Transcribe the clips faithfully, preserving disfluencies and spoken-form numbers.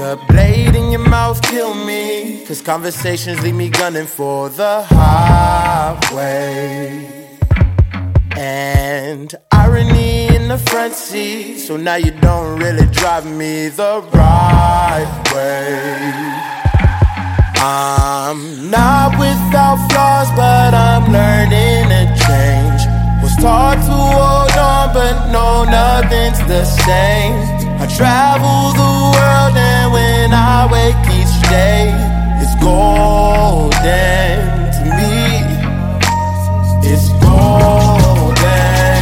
the blade in your mouth kill me, cause conversations leave me gunning for the highway. And irony in the front seat, so now you don't really drive me the right way. I'm not without flaws, but I'm learning to change. Was taught to hold on, but no, nothing's the same. I travel the world and when I wake each day, it's golden to me. It's golden,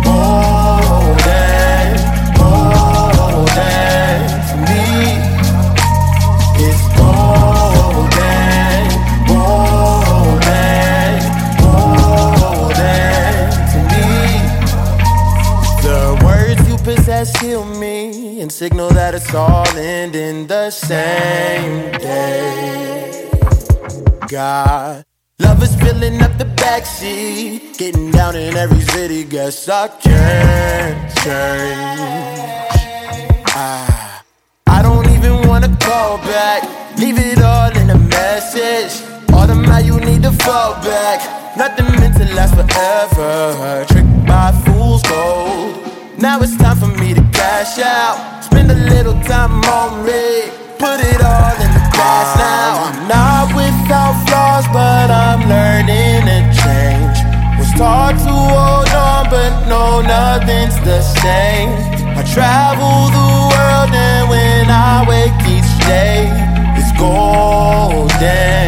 golden, golden to me. It's golden, golden, golden to me. The words you possess heal me and signal that it's all ending the same day. God, love is filling up the backseat, getting down in every city. Guess I can't change. I, I don't even wanna call back. Leave it all in a message. Automatic, you need to fall back. Nothing meant to last forever. Tricked by fool's gold. Now it's time for me to cash out. Spend a little time on me. Put it all in the past now. I'm not without flaws, but I'm learning to change. Was taught to hold on, but no, nothing's the same. I travel the world and when I wake each day, it's golden.